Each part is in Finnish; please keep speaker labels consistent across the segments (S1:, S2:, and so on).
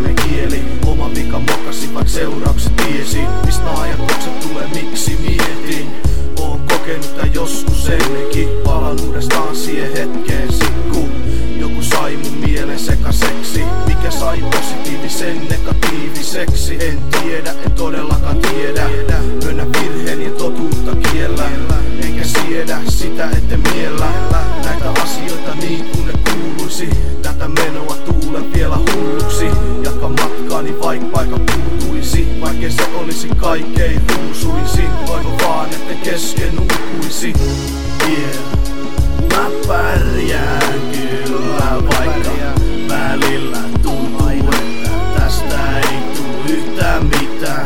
S1: vihainen kieli. Oma vika mokasi, vaik seuraukset tiesi. Mistä ajatukset tulee, miksi mietin? Oon kokenut tän joskus ennenkin. Palan uudestaan siihen hetkeen sikku. Joku sai mun mielen sekaseksi. Mikä sai positiivisen negatiiviseksi? En tiedä, en todellakaan tiedä. Myönnä virheeni ja totuutta kiellä. Enkä siedä sitä, etten miellä näitä asioita niin kuin ne kuuluisi. Tätä menoa tuulen vielä hulluksi. Jatka matkaani vaik paikka puutuisi. Vaikkei se olisi kaikkein ruusuisin. Toivon vaan, etten kesken uupuisi. Mä pärjään kyllä, vaikka välillä tuntuu, että tästä ei tuu yhtään mitään.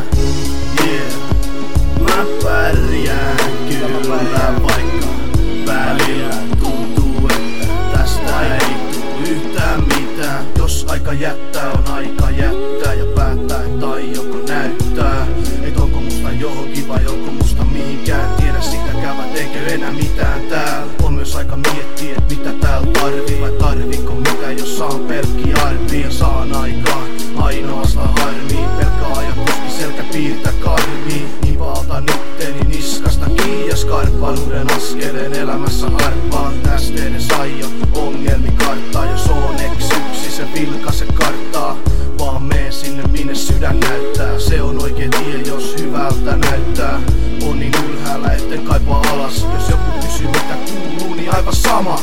S1: Mä pärjään kyllä, vaikka välillä tuntuu, että tästä ei tuu yhtään mitään. Jos aika jättää, on aika jättää ja päättää, että aioko näyttää. Et onko musta johonkin vai onko musta mihinkään. Tiedä sitäkään, vai teekö enää mitään täällä. On myös aika miettiä, et mitä täällä tarvii. Vai tarviiko mitä, jos saan pelkki arvii. Ja saan aikaan ainoastaan harmiin. Pelkkä ajatuskin selkäpiirtä karmiin. Niinpä otan itteni niskasta kiinni ja skarppaan uuden askeleen elämässä harppaan. Tästä edes aio ongelmi karttaa. Jos on eksyksi, se vilkaise karttaa. Vaan mee sinne minne sydän näyttää. Se on oikea tie, jos hyvältä näyttää. On niin ylhäällä, etten kaipaa alas. Jos joku kysyy mitä kuuluu, niin aivan sama.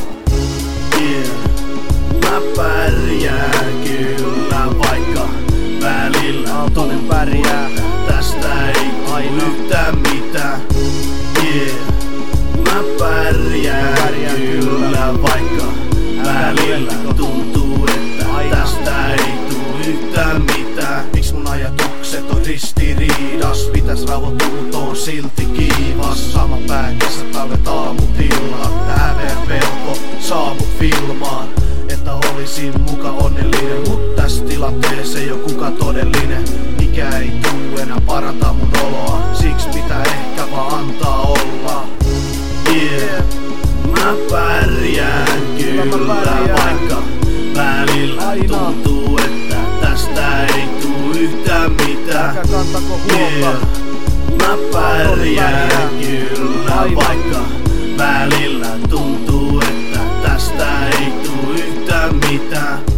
S1: Mä pärjään kyllä, vaikka välillä tuntuu, että tästä ei tuu yhtään mitään. Mä pärjään kyllä, vaikka välillä tuntuu, että tästä ei tuu yhtään mitään. Miks mun ajatukset on ristiriidas? Pitäis rauhoittua, mut on silti kiivas. Sama pää, kesätalvet, aamut, illat. Tää häveä pelko saa mut filmaan, että olisin muka onnellinen. Mut täs tilanteessa ei oo kuka todellinen. Mikä ei tuu enää parantaa mun oloa. Siks pitää ehkä vaan antaa olla. Mä pärjään kyllä, vaikka välillä tuntuu, että tästä ei tuu yhtään mitään. Mä pärjään kyllä, vaikka välillä tuntuu, että tästä ei tuu yhtään mitään.